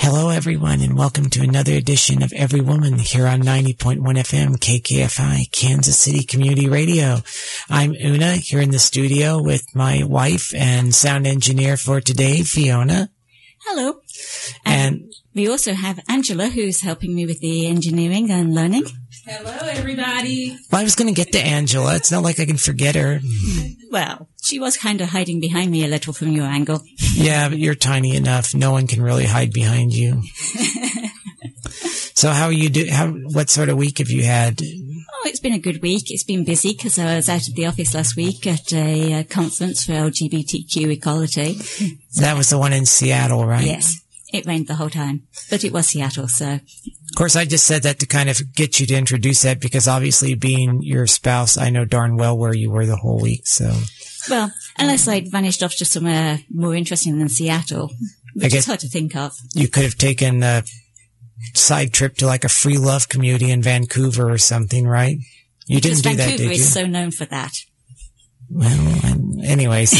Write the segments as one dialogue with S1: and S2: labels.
S1: Hello, everyone, and welcome to another edition of Every Woman here on 90.1 FM KKFI, Kansas City Community Radio. I'm Una here in the studio with my wife and sound engineer for today, Fiona.
S2: Hello.
S1: And
S2: we also have Angela, who's helping me with the engineering and learning.
S3: Hello, everybody.
S1: Well, I was going to get to Angela. It's not like I can forget her.
S2: Well, she was kind of hiding behind me a little from your angle.
S1: Yeah, but you're tiny enough. No one can really hide behind you. So how are you what sort of week have you had?
S2: Oh, it's been a good week. It's been busy because I was out of the office last week at a conference for LGBTQ equality.
S1: That was the one in Seattle, right?
S2: Yes. It rained the whole time, but it was Seattle, so.
S1: Of course, I just said that to kind of get you to introduce that because obviously being your spouse, I know darn well where you were the whole week, so.
S2: Well, unless I'd vanished off to somewhere more interesting than Seattle, which is hard to think of.
S1: You could have taken a side trip to like a free love community in Vancouver or something, right? You didn't do that, did you?
S2: Vancouver is so known for that.
S1: Well, anyways.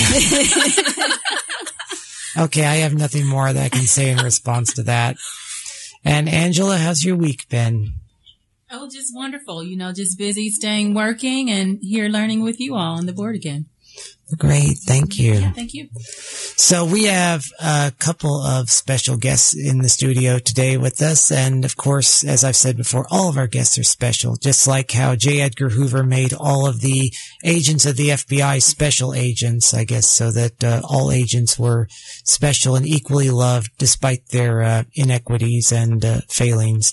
S1: Okay, I have nothing more that I can say in response to that. And Angela, how's your week been?
S3: Oh, just wonderful. Just busy staying working and here learning with you all on the board again.
S1: Great. Thank you.
S3: Yeah, thank you.
S1: So we have a couple of special guests in the studio today with us. And of course, as I've said before, all of our guests are special, just like how J. Edgar Hoover made all of the agents of the FBI special agents, I guess, so that all agents were special and equally loved despite their inequities and failings.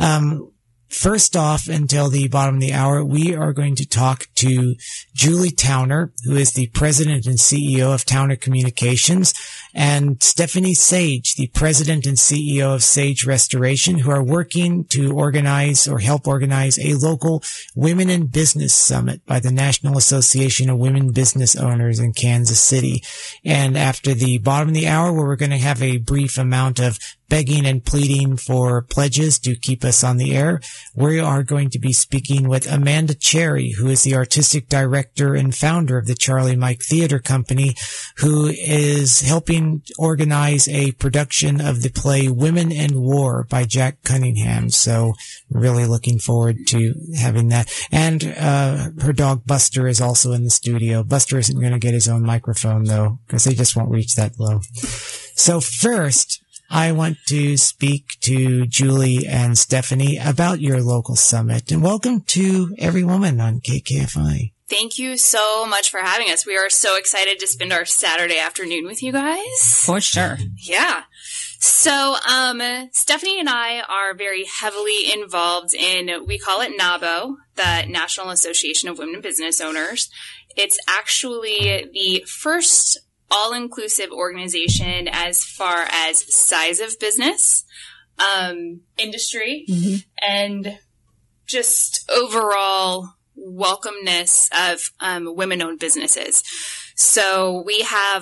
S1: First off, until the bottom of the hour, we are going to talk to Julie Towner, who is the president and CEO of Towner Communications, and Stephanie Sage, the president and CEO of Sage Restoration, who are working to organize or help organize a local Women in Business Summit by the National Association of Women Business Owners in Kansas City. And after the bottom of the hour, where we're going to have a brief amount of begging and pleading for pledges to keep us on the air, we are going to be speaking with Amanda Cherry, who is the artistic director and founder of the Charlie Mike Theater Company, who is helping organize a production of the play Women and War by Jack Cunningham. So really looking forward to having that. And her dog Buster is also in the studio. Buster isn't going to get his own microphone, though, because they just won't reach that low. So first, I want to speak to Julie and Stephanie about your local summit. And welcome to Every Woman on KKFI.
S4: Thank you so much for having us. We are so excited to spend our Saturday afternoon with you guys.
S2: For sure.
S4: Yeah. So, Stephanie and I are very heavily involved in, we call it NABO, the National Association of Women Business Owners. It's actually the first all-inclusive organization as far as size of business, industry, and just overall welcomeness of women-owned businesses. So we have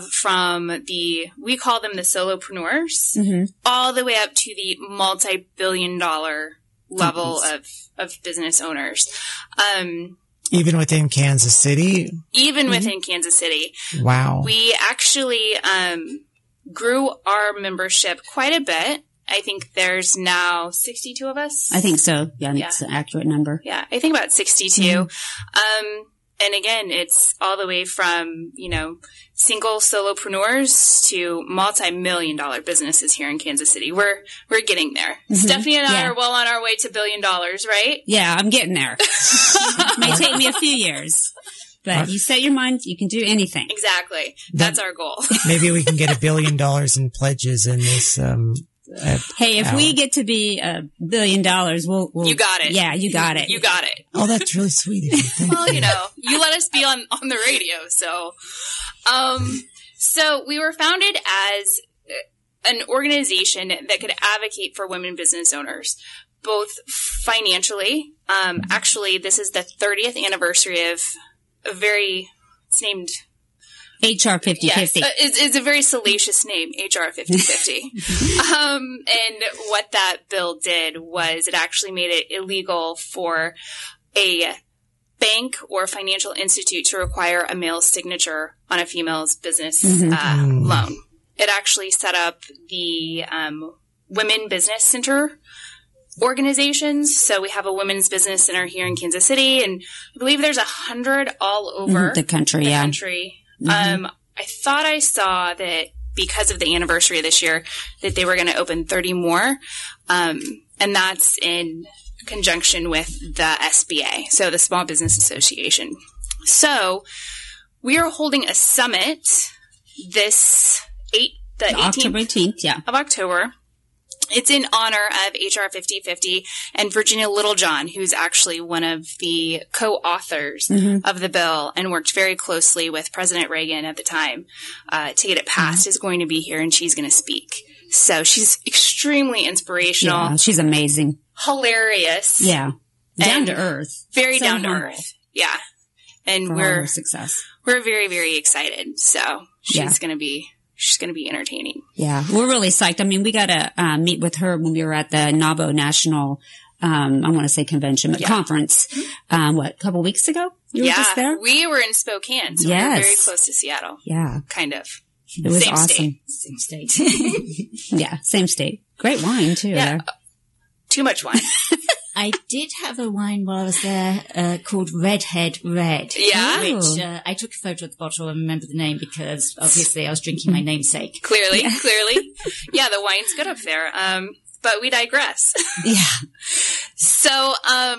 S4: we call them the solopreneurs, all the way up to the multi-billion-dollar level of business owners.
S1: Even within Kansas City?
S4: Even within Kansas City.
S1: Wow.
S4: We actually grew our membership quite a bit. I think there's now 62 of us.
S2: I think so. Yeah, it's an accurate number.
S4: Yeah, I think about 62. And again, it's all the way from, single solopreneurs to multi-million-dollar businesses here in Kansas City. We're getting there. Stephanie and I are well on our way to $1 billion, right?
S2: Yeah, I'm getting there. It may take me a few years. But you set your mind, you can do anything.
S4: Exactly. That's our goal.
S1: Maybe we can get $1 billion in pledges in this
S2: hey, if we get to be $1 billion, we'll
S4: You got it.
S2: Yeah, you got it.
S4: You got it.
S1: Oh, that's really sweet of you. Thank
S4: Well,
S1: you.
S4: you let us be on the radio, so. So we were founded as an organization that could advocate for women business owners, both financially. Actually, this is the 30th anniversary of it's named
S2: HR 50/50.
S4: Yes, it's a very salacious name, HR 50/50. And what that bill did was it actually made it illegal for a bank or financial institute to require a male signature on a female's business loan. It actually set up the women business center organizations. So we have a women's business center here in Kansas City, and I believe there's 100 all over
S2: the country.
S4: I thought I saw that because of the anniversary of this year that they were going to open 30 more. And that's in conjunction with the SBA, so the Small Business Association. So we are holding a summit the 18th
S2: October 18th,
S4: of October. It's in honor of HR 5050 and Virginia Littlejohn, who's actually one of the co-authors of the bill and worked very closely with President Reagan at the time to get it passed, is going to be here, and she's going to speak. So she's extremely inspirational.
S2: Yeah, she's amazing.
S4: Hilarious.
S2: Yeah. Down to earth.
S4: Very
S2: so
S4: down to
S2: humble.
S4: earth. Yeah. And
S2: For all her success.
S4: we're very, very excited. So she's going to be entertaining.
S2: Yeah. We're really psyched. I mean, we got to meet with her when we were at the NABO National, I want to say convention, but conference, a couple weeks ago? You were just there?
S4: We were in Spokane, so we were very close to Seattle.
S2: Yeah.
S4: Kind of.
S2: It was
S4: Same
S2: awesome.
S3: Same state.
S2: Yeah. Same state. Great wine too.
S4: Yeah.
S2: There.
S4: Too much wine.
S3: I did have a wine while I was there called Redhead Red.
S4: Yeah?
S3: Which I took a photo of the bottle and remember the name because obviously I was drinking my namesake.
S4: Clearly. Yeah, the wine's good up there. But we digress.
S2: Yeah.
S4: So,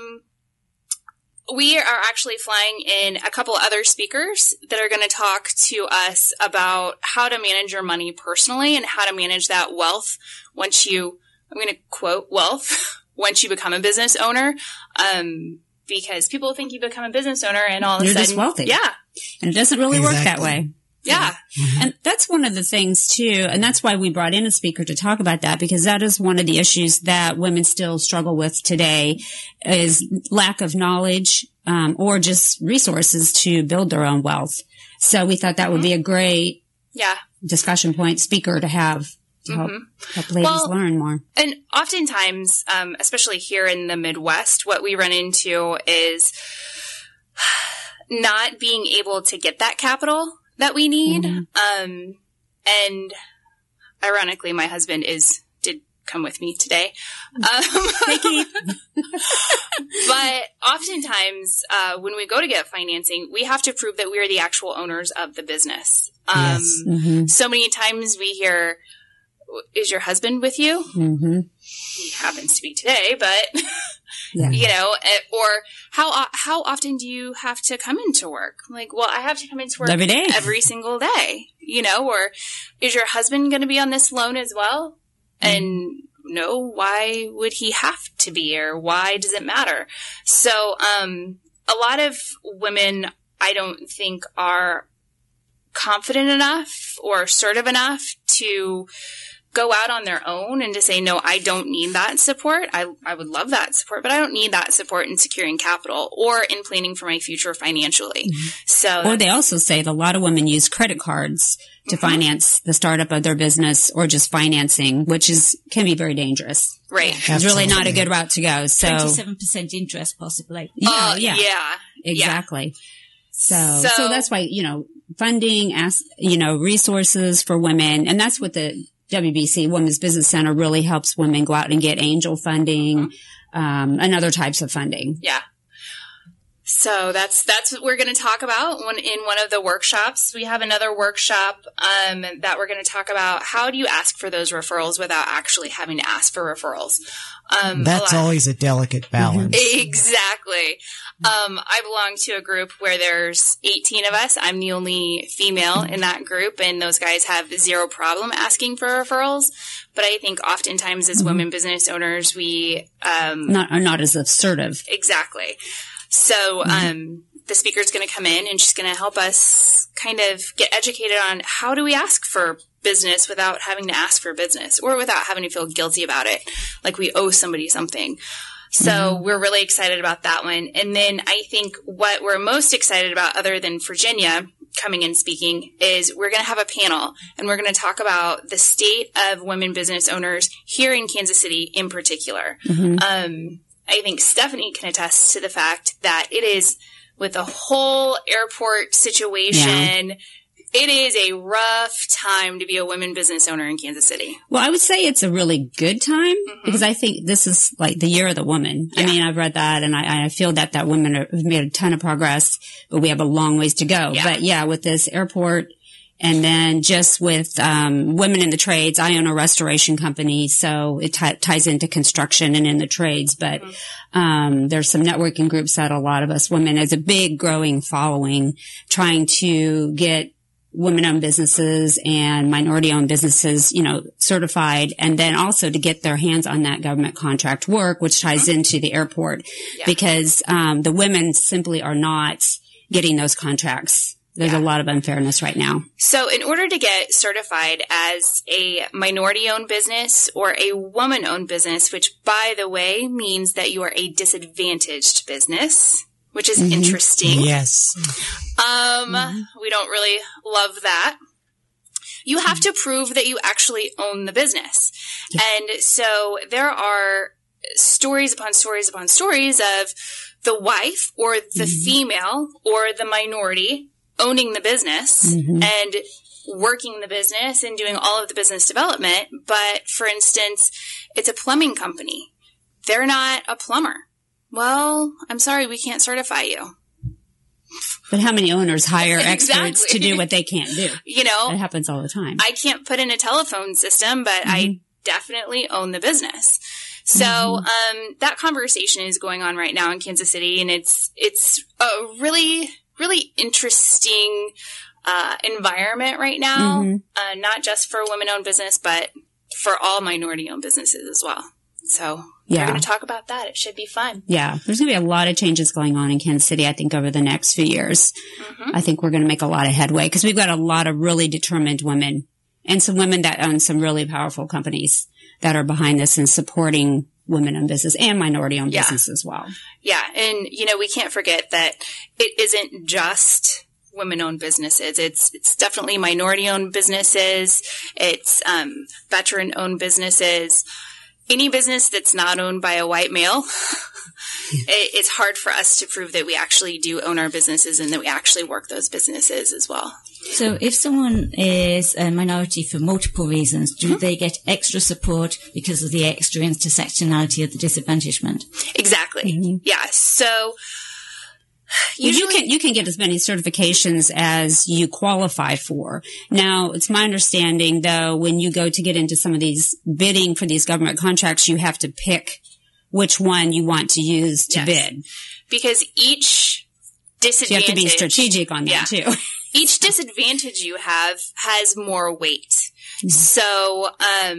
S4: we are actually flying in a couple other speakers that are going to talk to us about how to manage your money personally and how to manage that wealth once you, I'm going to quote, wealth, once you become a business owner. Because people think you become a business owner and all of a
S2: You're
S4: sudden.
S2: just wealthy.
S4: Yeah.
S2: And it doesn't really work that way.
S4: Yeah.
S2: And that's one of the things too, and that's why we brought in a speaker to talk about that, because that is one of the issues that women still struggle with today is lack of knowledge, or just resources to build their own wealth. So we thought that would be a great discussion point speaker to have to help ladies learn more.
S4: And oftentimes, especially here in the Midwest, what we run into is not being able to get that capital that we need. And ironically, my husband did come with me today. But oftentimes, when we go to get financing, we have to prove that we are the actual owners of the business. So many times we hear, is your husband with you? He happens to be today, but you know, or how often do you have to come into work? Like, well, I have to come into work
S2: every day,
S4: every single day, you know, or is your husband going to be on this loan as well? And no, why would he have to be, or why does it matter? So, a lot of women, I don't think, are confident enough or assertive enough to go out on their own and to say, no, I don't need that support. I would love that support, but I don't need that support in securing capital or in planning for my future financially. So,
S2: or they also say that a lot of women use credit cards to finance the startup of their business or just financing, which can be very dangerous.
S4: Right.
S2: It's really not a good route to go. So
S3: 27% interest possibly.
S4: Yeah.
S2: Exactly. So that's why, funding, resources for women. And that's what the WBC Women's Business Center really helps women go out and get angel funding, and other types of funding.
S4: Yeah. So that's what we're going to talk about in one of the workshops. We have another workshop that we're going to talk about how do you ask for those referrals without actually having to ask for referrals.
S1: That's always a delicate balance.
S4: Exactly. I belong to a group where there's 18 of us. I'm the only female in that group, and those guys have zero problem asking for referrals. But I think oftentimes as women business owners, we
S2: are not as assertive.
S4: Exactly. So the speaker's going to come in and she's going to help us kind of get educated on how do we ask for business without having to ask for business or without having to feel guilty about it, like we owe somebody something. So we're really excited about that one. And then I think what we're most excited about, other than Virginia coming and speaking, is we're going to have a panel and we're going to talk about the state of women business owners here in Kansas City in particular. I think Stephanie can attest to the fact that it is, with the whole airport situation, it is a rough time to be a women business owner in Kansas City.
S2: Well, I would say it's a really good time because I think this is like the year of the woman. Yeah. I mean, I've read that and I feel that women have made a ton of progress, but we have a long ways to go. Yeah. But yeah, with this airport and then just with women in the trades, I own a restoration company, so it ties into construction and in the trades. But there's some networking groups that a lot of us women, as a big growing following, trying to get women-owned businesses and minority-owned businesses, certified, and then also to get their hands on that government contract work, which ties into the airport, because the women simply are not getting those contracts. There's a lot of unfairness right now.
S4: So in order to get certified as a minority-owned business or a woman-owned business, which, by the way, means that you are a disadvantaged business, which is interesting.
S1: Yes.
S4: We don't really love that. You have to prove that you actually own the business. And so there are stories upon stories upon stories of the wife or the female or the minority owning the business and working the business and doing all of the business development. But for instance, it's a plumbing company. They're not a plumber. Well, I'm sorry, we can't certify you.
S2: But how many owners hire experts to do what they can't do? That happens all the time.
S4: I can't put in a telephone system, but I definitely own the business. So, that conversation is going on right now in Kansas City, and it's a really, really interesting, environment right now. Not just for women-owned business, but for all minority-owned businesses as well. So we're going to talk about that. It should be fun.
S2: Yeah. There's going to be a lot of changes going on in Kansas City, I think, over the next few years. I think we're going to make a lot of headway because we've got a lot of really determined women and some women that own some really powerful companies that are behind this and supporting women-owned business and minority-owned business as well. Yeah.
S4: And, we can't forget that it isn't just women-owned businesses. It's definitely minority-owned businesses. It's veteran-owned businesses. Any business that's not owned by a white male, it's hard for us to prove that we actually do own our businesses and that we actually work those businesses as well.
S5: So if someone is a minority for multiple reasons, do they get extra support because of the extra intersectionality of the disadvantagement?
S4: Exactly. Yeah. So
S2: usually you can get as many certifications as you qualify for. Now, it's my understanding, though, when you go to get into some of these bidding for these government contracts, you have to pick which one you want to use to bid.
S4: Because each disadvantage...
S2: So you have to be strategic on that, too.
S4: Each disadvantage you have has more weight. So,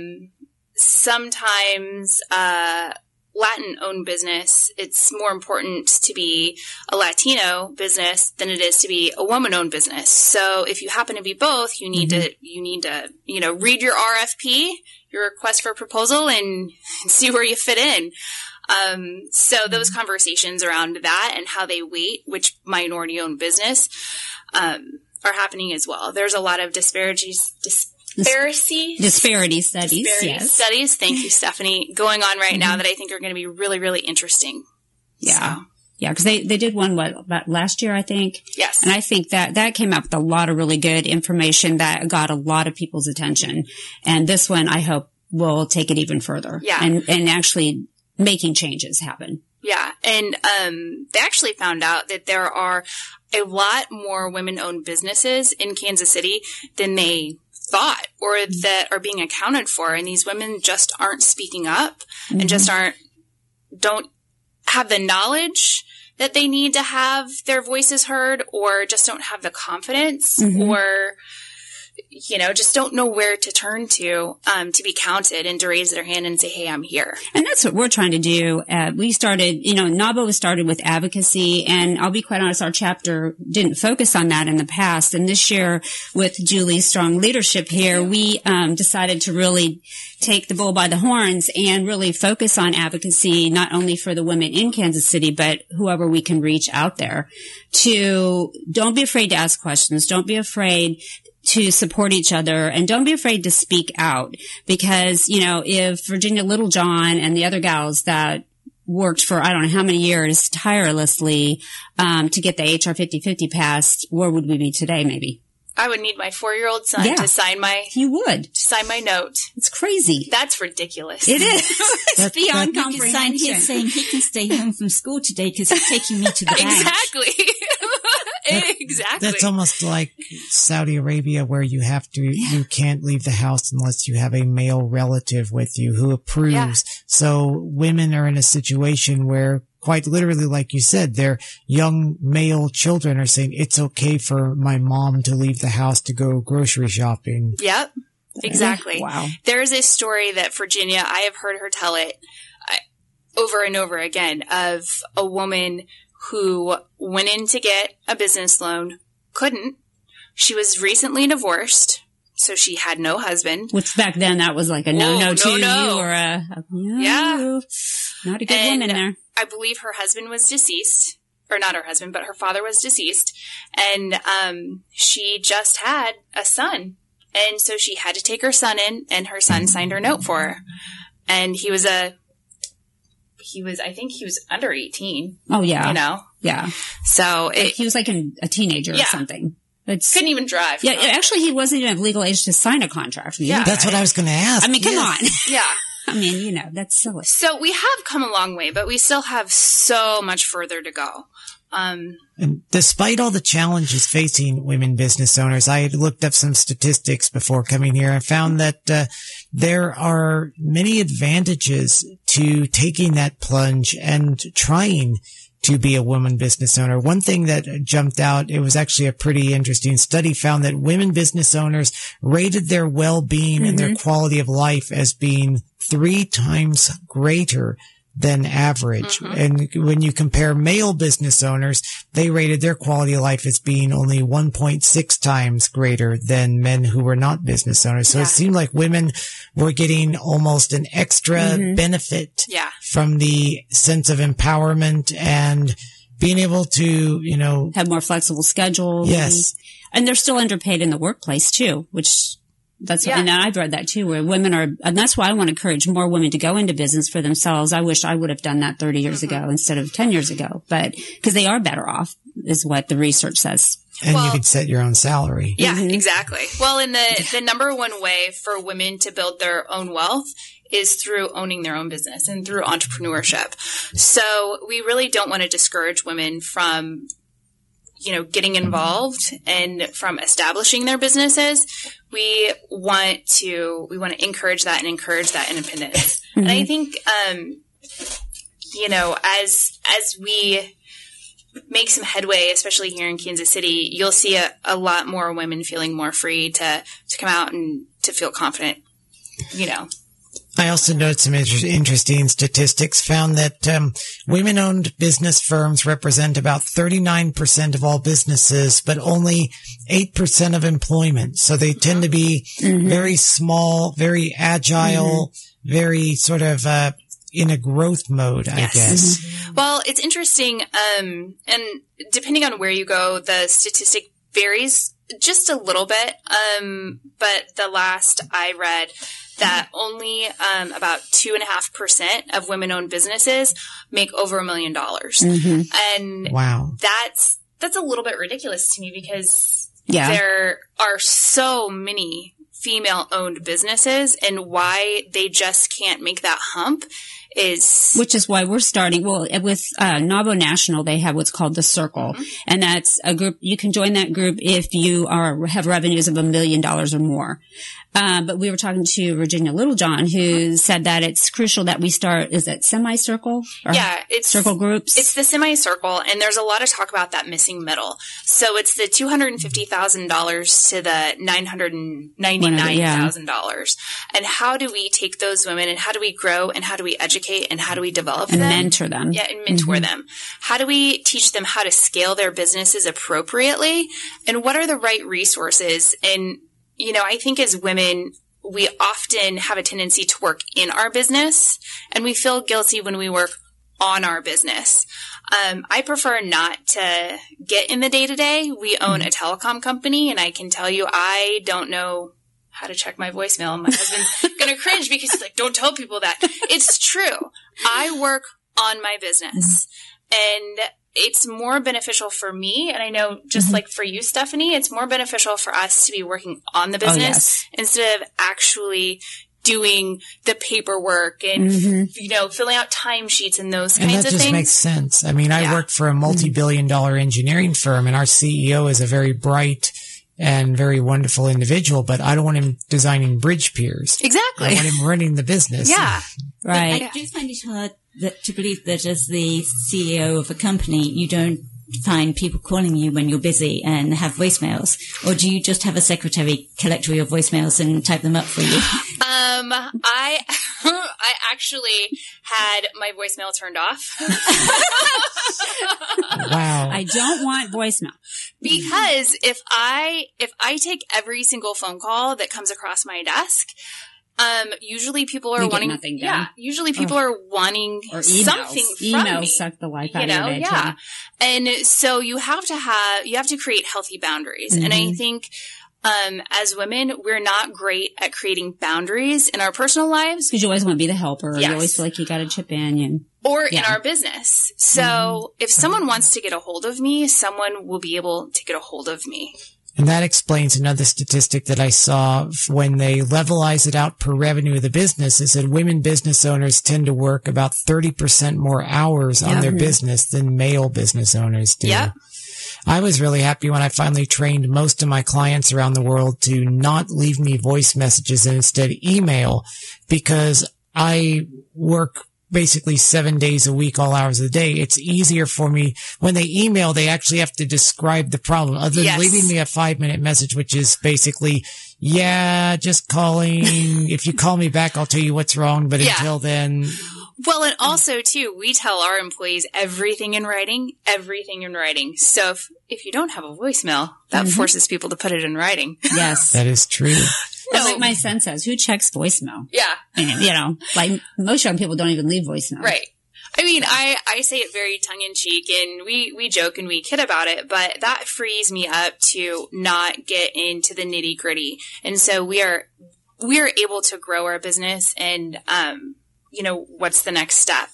S4: sometimes, Latin-owned business, it's more important to be a Latino business than it is to be a woman-owned business. So if you happen to be both, you need to, read your RFP, your request for proposal, and see where you fit in. So those conversations around that and how they weight which minority-owned business, are happening as well. There's a lot of disparity studies. Thank you, Stephanie. Going on right now that I think are going to be really, really interesting.
S2: Yeah. So. Yeah. Cause they did one, about last year, I think.
S4: Yes.
S2: And I think that came up with a lot of really good information that got a lot of people's attention. And this one, I hope, will take it even further.
S4: Yeah.
S2: And actually making changes happen.
S4: Yeah. And, they actually found out that there are a lot more women-owned businesses in Kansas City than they thought or that are being accounted for. And these women just aren't speaking up and just don't have the knowledge that they need to have their voices heard, or just don't have the confidence or, just don't know where to turn to be counted and to raise their hand and say, hey, I'm here.
S2: And that's what we're trying to do. We started, NAWBO was started with advocacy, and I'll be quite honest, our chapter didn't focus on that in the past. And this year, with Julie's strong leadership here, we decided to really take the bull by the horns and really focus on advocacy, not only for the women in Kansas City, but whoever we can reach out there to don't be afraid to ask questions. Don't be afraid to support each other, and don't be afraid to speak out, because, if Virginia Littlejohn and the other gals that worked for I don't know how many years tirelessly to get the HR 50/50 passed, where would we be today maybe?
S4: I would need my 4-year-old son
S2: Yeah.
S4: to sign my note.
S2: It's crazy.
S4: That's ridiculous.
S2: It is. It's beyond
S5: You can sign here
S2: comprehension.
S5: saying he can stay home from school today because he's taking me to the bank.
S4: Exactly. Exactly.
S1: That's almost like Saudi Arabia, where you can't leave the house unless you have a male relative with you who approves.
S4: Yeah.
S1: So women are in a situation where, quite literally, like you said, their young male children are saying it's okay for my mom to leave the house to go grocery shopping.
S4: Yep. Exactly.
S2: Wow.
S4: There is a story that Virginia, I have heard her tell it over and over again, of a woman who went in to get a business loan, couldn't. She was recently divorced, so she had no husband.
S2: Which back then that was like a no-no to
S4: no.
S2: you, or
S4: Yeah.
S2: Not a good woman there.
S4: I believe her husband was deceased, or not her husband, but her father was deceased. And she just had a son. And so she had to take her son in, and her son signed her note for her. And I think he was under 18.
S2: Oh yeah.
S4: You know?
S2: Yeah.
S4: So
S2: He was like a teenager or
S4: Yeah.
S2: something.
S4: couldn't even drive.
S2: Yeah, actually, he wasn't even of legal age to sign a contract with you.
S4: Yeah.
S1: That's what I was going to ask.
S2: I mean, come
S1: Yes.
S2: on.
S4: Yeah.
S2: I mean, that's silly.
S4: So we have come a long way, but we still have so much further to go.
S1: And despite all the challenges facing women business owners, I had looked up some statistics before coming here and found that there are many advantages to taking that plunge and trying to be a woman business owner. One thing that jumped out, it was actually a pretty interesting study, found that women business owners rated their well-being and their quality of life as being 3 times greater than average. And when you compare male business owners, they rated their quality of life as being only 1.6 times greater than men who were not business owners. So it seemed like women were getting almost an extra benefit from the sense of empowerment and being able to,
S2: have more flexible schedules.
S1: Yes.
S2: And they're still underpaid in the workplace too, which and I've read that too, where women are, and that's why I want to encourage more women to go into business for themselves. I wish I would have done that 30 years ago instead of 10 years ago, but because they are better off is what the research says.
S1: And you can set your own salary.
S4: Yeah, exactly. Well, and the number one way for women to build their own wealth is through owning their own business and through entrepreneurship. So we really don't want to discourage women from, getting involved and from establishing their businesses. We want to encourage that and encourage that independence. And I think, as we make some headway, especially here in Kansas City, you'll see a lot more women feeling more free to come out and to feel confident,
S1: I also noted some interesting statistics, found that women-owned business firms represent about 39% of all businesses, but only 8% of employment. So they tend to be very small, very agile, very sort of in a growth mode, I guess.
S4: Well, it's interesting, and depending on where you go, the statistic varies just a little bit, but the last I read, that only about 2.5% of women-owned businesses make over $1 million, and
S1: wow,
S4: that's a little bit ridiculous to me because there are so many female-owned businesses, and why they just can't make that hump is...
S2: Which is why we're starting, with NAWBO National, they have what's called the Circle. And that's a group, you can join that group if you have revenues of $1 million or more. But we were talking to Virginia Littlejohn, who said that it's crucial that we start, is it semi-circle?
S4: It's
S2: circle groups.
S4: It's the semi-circle, and there's a lot of talk about that missing middle. So it's the $250,000 to the $999,000. And how do we take those women and how do we grow and how do we educate and how do we develop them?
S2: And mentor them.
S4: Yeah, and mentor them. How do we teach them how to scale their businesses appropriately? And what are the right resources? And I think as women, we often have a tendency to work in our business, and we feel guilty when we work on our business. I prefer not to get in the day-to-day. We own a telecom company, and I can tell you I don't know how to check my voicemail. And my husband's going to cringe because he's like, don't tell people that. It's true. I work on my business. And it's more beneficial for me. And I know just like for you, Stephanie, it's more beneficial for us to be working on the business instead of actually doing the paperwork and, filling out timesheets and those kinds of things.
S1: And that just makes sense. I mean, I work for a multi-billion-dollar engineering firm, and our CEO is a very bright and very wonderful individual, but I don't want him designing bridge piers.
S4: Exactly.
S1: I want him running the business.
S4: Yeah.
S5: Right. I do find it hard to believe that as the CEO of a company, you don't find people calling you when you're busy and have voicemails, or do you just have a secretary collect all your voicemails and type them up for you?
S4: I actually had my voicemail turned off.
S1: Wow.
S2: I don't want voicemail.
S4: Because if I take every single phone call that comes across my desk, usually people are wanting
S2: nothing done.
S4: Yeah, usually people are wanting
S2: or emails.
S4: Something from
S2: emails
S4: me.
S2: Suck the life out of your day.
S4: Yeah. And so you have to create healthy boundaries. And I think as women, we're not great at creating boundaries in our personal lives.
S2: Because you always want to be the helper.
S4: Yes.
S2: You always feel like you got to chip in.
S4: Or in our business. So if someone wants to get a hold of me, someone will be able to get a hold of me.
S1: And that explains another statistic that I saw when they levelize it out per revenue of the business, is that women business owners tend to work about 30% more hours on their business than male business owners do.
S4: Yep.
S1: I was really happy when I finally trained most of my clients around the world to not leave me voice messages and instead email, because I work basically 7 days a week, all hours of the day. It's easier for me when they email, they actually have to describe the problem other than leaving me a 5-minute message, which is basically, just calling. If you call me back, I'll tell you what's wrong. But until then.
S4: Well, and also too, we tell our employees everything in writing. So if you don't have a voicemail, that forces people to put it in writing.
S2: Yes.
S1: That is true.
S2: No. Like my son says, who checks voicemail?
S4: Yeah.
S2: And, like most young people don't even leave voicemail.
S4: Right. I mean, I say it very tongue in cheek, and we joke and we kid about it, but that frees me up to not get into the nitty gritty. And so we are able to grow our business and, what's the next step?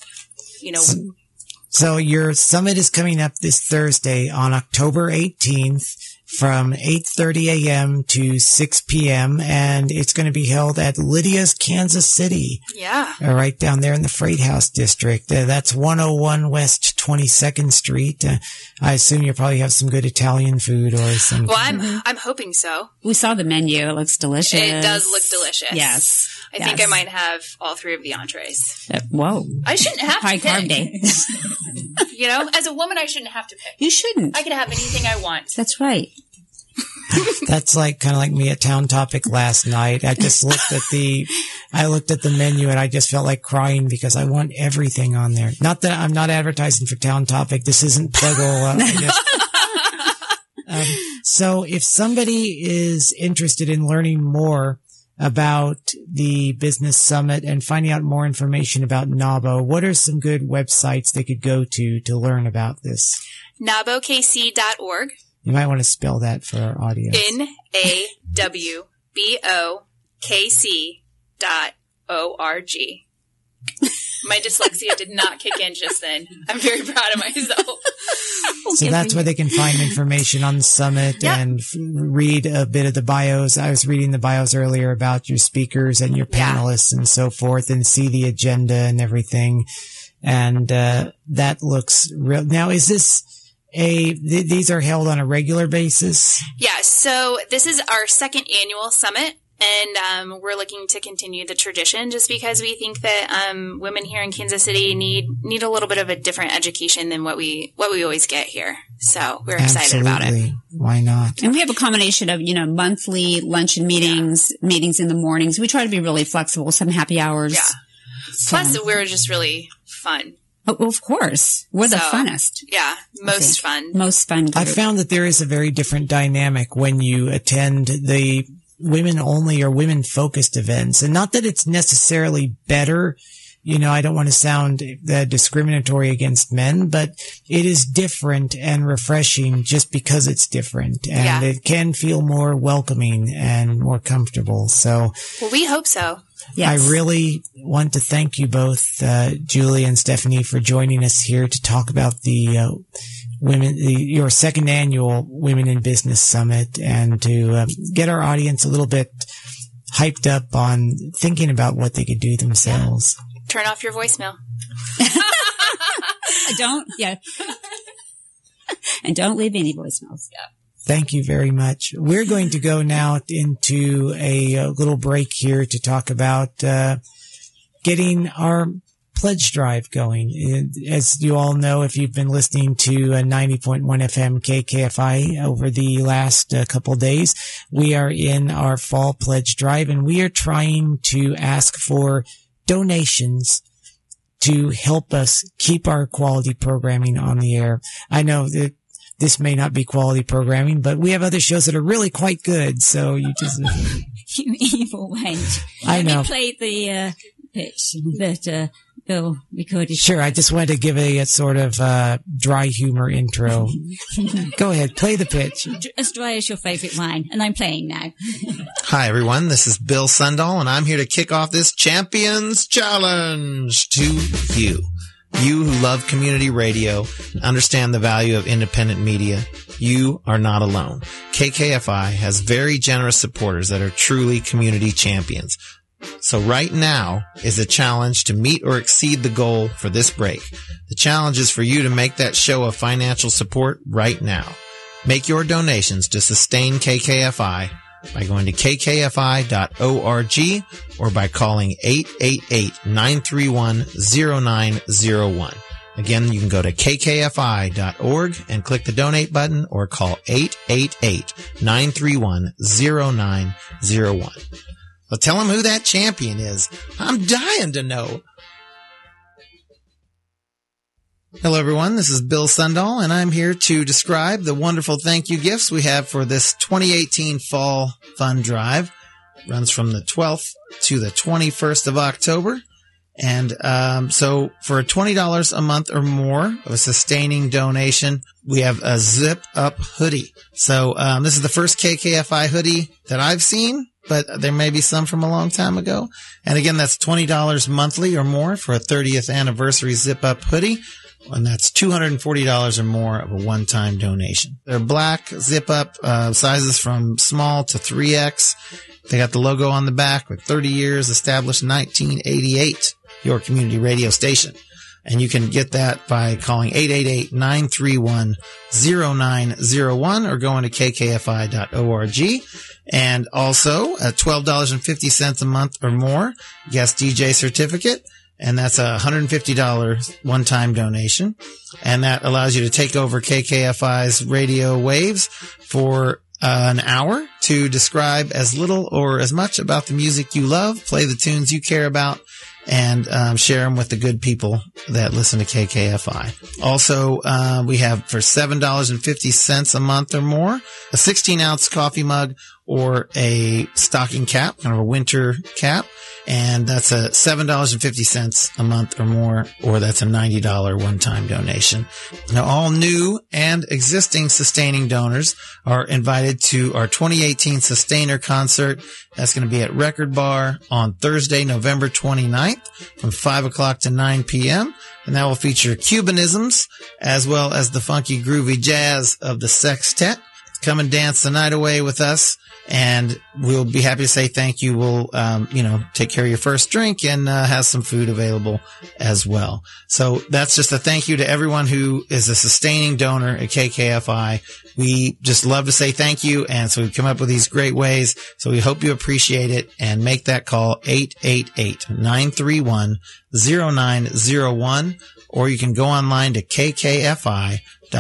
S1: So your summit is coming up this Thursday on October 18th. From 8:30 a.m. to 6 p.m. and it's going to be held at Lydia's Kansas City.
S4: Yeah.
S1: Right down there in the Freight House district. That's 101 West 22nd Street. I assume you'll probably have some good Italian food or some.
S4: Well, I'm hoping so.
S2: We saw the menu. It looks delicious.
S4: It does look delicious.
S2: Yes.
S4: I think I might have all 3 of the entrees.
S2: Whoa.
S4: I shouldn't have to
S2: High
S4: pick.
S2: carb day.
S4: As a woman, I shouldn't have to pick.
S2: You shouldn't.
S4: I can have anything I want.
S2: That's right.
S1: That's kind of like me at Town Topic last night. I just looked at the menu and I just felt like crying because I want everything on there. Not that I'm not advertising for Town Topic. This isn't Peggle. So if somebody is interested in learning more about the business summit and finding out more information about NAWBO, what are some good websites they could go to learn about this?
S4: NAWBOKC.org.
S1: You might want to spell that for our audience.
S4: NAWBOKC.org. My dyslexia did not kick in just then. I'm very proud of myself.
S1: So that's where they can find information on the summit and read a bit of the bios. I was reading the bios earlier about your speakers and your panelists and so forth, and see the agenda and everything. And that looks real. Now, is this these are held on a regular basis?
S4: Yeah. So this is our 2nd annual summit. And we're looking to continue the tradition just because we think that women here in Kansas City need a little bit of a different education than what we always get here. So we're excited about it.
S1: Why not?
S2: And we have a combination of, monthly luncheon meetings in the mornings. We try to be really flexible, some happy hours.
S4: Yeah. Plus, we're just really fun.
S2: Oh, of course. We're the funnest.
S4: Yeah. Most fun
S2: group.
S1: I found that there is a very different dynamic when you attend the women only or women focused events. And not that it's necessarily better. I don't want to sound discriminatory against men, but it is different and refreshing just because it's different. And it can feel more welcoming and more comfortable. So.
S4: Well, we hope so.
S2: Yes.
S1: I really want to thank you both, Julie and Stephanie, for joining us here to talk about the your second annual Women in Business Summit, and to get our audience a little bit hyped up on thinking about what they could do themselves.
S4: Turn off your voicemail.
S2: And don't leave any voicemails.
S4: Yeah.
S1: Thank you very much. We're going to go now into a little break here to talk about getting our pledge drive going. As you all know, if you've been listening to 90.1 FM KKFI over the last couple days, we are in our fall pledge drive, and we are trying to ask for donations to help us keep our quality programming on the air. I know that this may not be quality programming, but we have other shows that are really quite good. So you just...
S5: You evil wench.
S1: I know.
S5: Let me play the pitch that Bill recorded.
S1: Sure, I just wanted to give a sort of dry humor intro. Go ahead, play the pitch.
S5: As dry as your favorite wine, and I'm playing now.
S6: Hi, everyone. This is Bill Sundahl, and I'm here to kick off this Champions Challenge to you. You who love community radio and understand the value of independent media, you are not alone. KKFI has very generous supporters that are truly community champions. So right now is a challenge to meet or exceed the goal for this break. The challenge is for you to make that show of financial support right now. Make your donations to sustain KKFI by going to kkfi.org or by calling 888-931-0901. Again, you can go to kkfi.org and click the donate button, or call 888-931-0901. Well, tell them who that champion is. I'm dying to know. Hello, everyone. This is Bill Sundahl, and I'm here to describe the wonderful thank you gifts we have for this 2018 Fall Fund Drive. It runs from the 12th to the 21st of October. And so for $20 a month or more of a sustaining donation, we have a Zip Up hoodie. So this is the first KKFI hoodie that I've seen, but there may be some from a long time ago. And again, that's $20 monthly or more for a 30th anniversary Zip Up hoodie. And that's $240 or more of a one-time donation. They're black Zip Up, sizes from small to 3X. They got the logo on the back with 30 years, established in 1988, your community radio station. And you can get that by calling 888-931-0901 or going to kkfi.org. And also at $12.50 a month or more, guest DJ certificate. And that's a $150 one-time donation. And that allows you to take over KKFI's radio waves for an hour to describe as little or as much about the music you love, play the tunes you care about, and share them with the good people that listen to KKFI. Also, we have for $7.50 a month or more, a 16-ounce coffee mug or a stocking cap, kind of a winter cap. And that's a $7.50 a month or more, or that's a $90 one-time donation. Now, all new and existing sustaining donors are invited to our 2018 Sustainer Concert. That's going to be at Record Bar on Thursday, November 29th from 5 o'clock to 9 p.m. And that will feature Cubanisms as well as the funky groovy jazz of the Sextet. Come and dance the night away with us. And we'll be happy to say thank you. We'll, take care of your first drink and have some food available as well. So that's just a thank you to everyone who is a sustaining donor at KKFI. We just love to say thank you. And so we've come up with these great ways. So we hope you appreciate it, and make that call 888-931-0901, or you can go online to kkfi.org.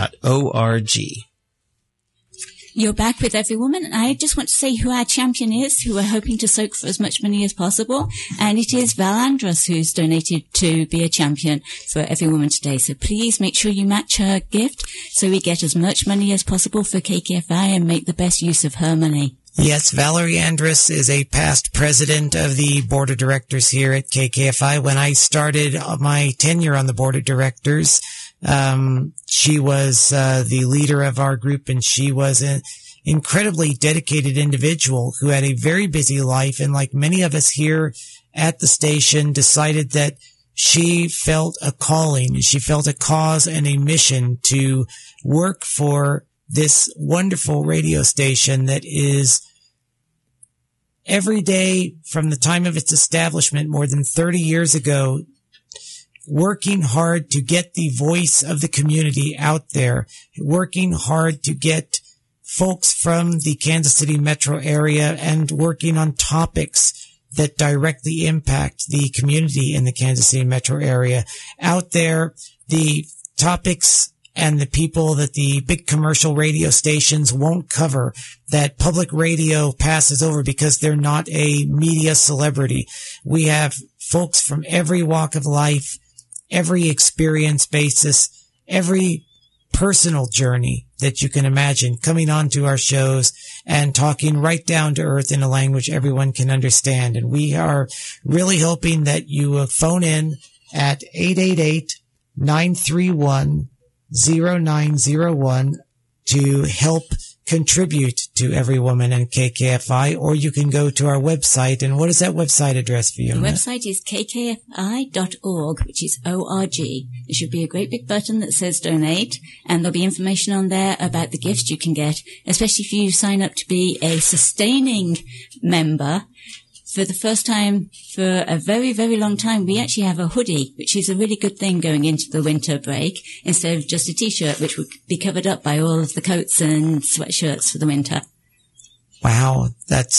S5: You're back with Every Woman, and I just want to say who our champion is, who we're hoping to soak for as much money as possible. And it is Val Andrus, who's donated to be a champion for Every Woman today. So please make sure you match her gift so we get as much money as possible for KKFI and make the best use of her money.
S1: Yes, Valerie Andrus is a past president of the board of directors here at KKFI. When I started my tenure on the board of directors, she was the leader of our group, and she was an incredibly dedicated individual who had a very busy life. And like many of us here at the station decided that she felt a calling, she felt a cause and a mission to work for this wonderful radio station that is every day from the time of its establishment more than 30 years ago, working hard to get the voice of the community out there, working hard to get folks from the Kansas City metro area and working on topics that directly impact the community in the Kansas City metro area out there, the topics and the people that the big commercial radio stations won't cover, that public radio passes over because they're not a media celebrity. We have folks from every walk of life, every experience basis, every personal journey that you can imagine coming onto our shows and talking right down to earth in a language everyone can understand. And we are really hoping that you will phone in at 888-931-0901 to help contribute to Every Woman in KKFI, or you can go to our website. And what is that website address for you?
S5: The website is kkfi.org, which is O-R-G. There should be a great big button that says donate, and there'll be information on there about the gifts you can get, especially if you sign up to be a sustaining member. For the first time for a very, very long time, we actually have a hoodie, which is a really good thing going into the winter break, instead of just a t-shirt, which would be covered up by all of the coats and sweatshirts for the winter.
S1: Wow, that's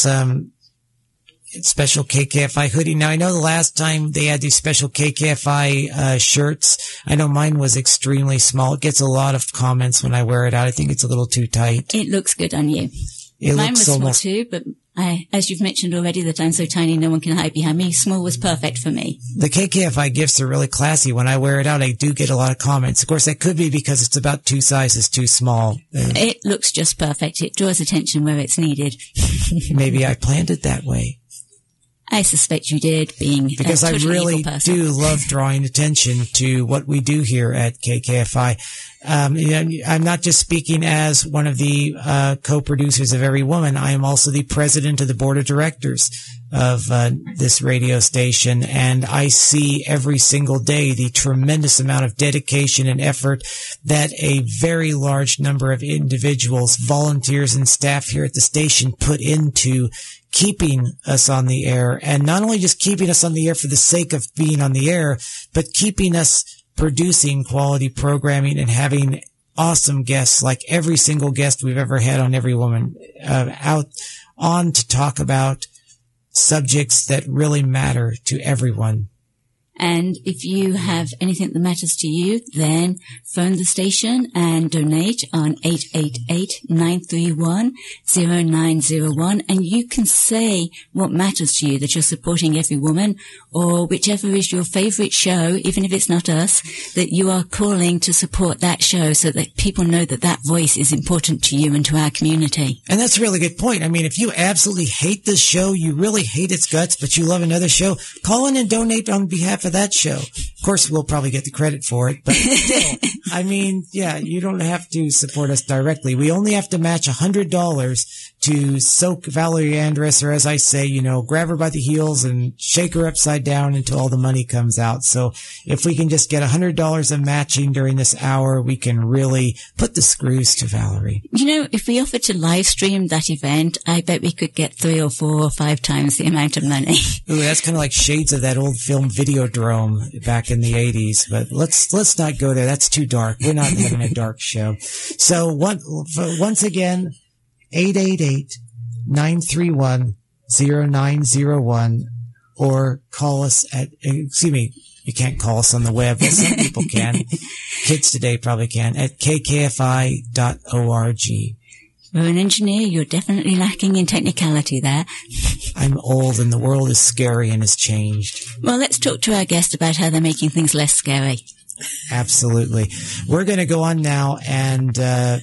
S1: special KKFI hoodie. Now, I know the last time they had these special KKFI shirts, I know mine was extremely small. It gets a lot of comments when I wear it out. I think it's a little too tight.
S5: It looks good on you. Mine was small too, but as you've mentioned already, that I'm so tiny no one can hide behind me. Small was perfect for me.
S1: The KKFI gifts are really classy. When I wear it out, I do get a lot of comments. Of course, that could be because it's about 2 sizes too small.
S5: It looks just perfect. It draws attention where it's needed.
S1: Maybe I planned it that way.
S5: I suspect you did, being
S1: because
S5: a totally
S1: I really
S5: evil person.
S1: do love drawing attention to what we do here at KKFI. I'm not just speaking as one of the co-producers of Every Woman. I am also the president of the board of directors of this radio station, and I see every single day the tremendous amount of dedication and effort that a very large number of individuals, volunteers, and staff here at the station put into keeping us on the air, and not only just keeping us on the air for the sake of being on the air, but keeping us producing quality programming and having awesome guests, like every single guest we've ever had on Every Woman, out on to talk about subjects that really matter to everyone.
S5: And if you have anything that matters to you, then phone the station and donate on 888-931-0901. And you can say what matters to you, that you're supporting Every Woman, or whichever is your favorite show, even if it's not us, that you are calling to support that show so that people know that that voice is important to you and to our community.
S1: And that's a really good point. I mean, if you absolutely hate this show, you really hate its guts, but you love another show, call in and donate on behalf of that show. Of course, we'll probably get the credit for it, but still, I mean, yeah, you don't have to support us directly. We only have to match $100 to soak Valerie Andress, or as I say, grab her by the heels and shake her upside down until all the money comes out. So if we can just get $100 of matching during this hour, we can really put the screws to Valerie.
S5: If we offered to live stream that event, I bet we could get 3 or 4 or 5 times the amount of money.
S1: Ooh, that's kind of like shades of that old film Videodrome back in the 80s, but let's not go there. That's too dark. We're not having a dark show. So once again, 888-931-0901, or call us at, you can't call us on the web, but some people can. Kids today probably can, at kkfi.org.
S5: For an engineer, you're definitely lacking in technicality there.
S1: I'm old and the world is scary and has changed.
S5: Well, let's talk to our guest about how they're making things less scary.
S1: Absolutely. We're going to go on now and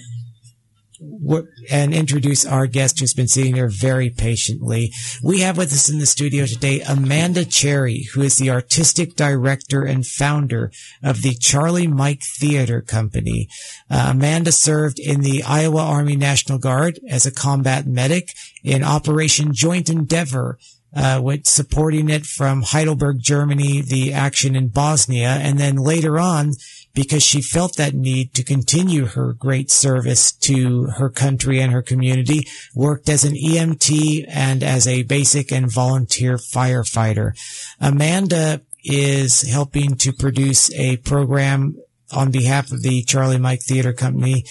S1: introduce our guest who's been sitting there very patiently. We have with us in the studio today Amanda Cherry, who is the artistic director and founder of the Charlie Mike Theater Company. Amanda served in the Iowa Army National Guard as a combat medic in Operation Joint Endeavor with supporting it from Heidelberg, Germany, the action in Bosnia, and then later on, because she felt that need to continue her great service to her country and her community, worked as an EMT and as a basic and volunteer firefighter. Amanda is helping to produce a program on behalf of the Charlie Mike Theater Company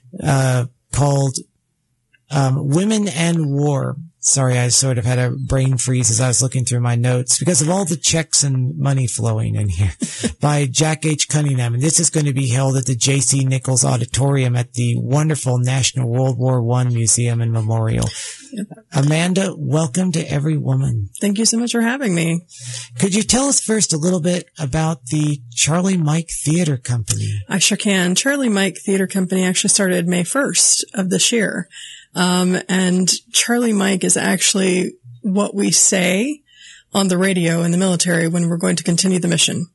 S1: called Women and War. Sorry, I sort of had a brain freeze as I was looking through my notes because of all the checks and money flowing in here by Jack H. Cunningham. And this is going to be held at the J.C. Nichols Auditorium at the wonderful National World War I Museum and Memorial. Amanda, welcome to Every Woman.
S7: Thank you so much for having me.
S1: Could you tell us first a little bit about the Charlie Mike Theater Company?
S7: I sure can. Charlie Mike Theater Company actually started May 1st of this year. And Charlie Mike is actually what we say on the radio in the military when we're going to continue the mission.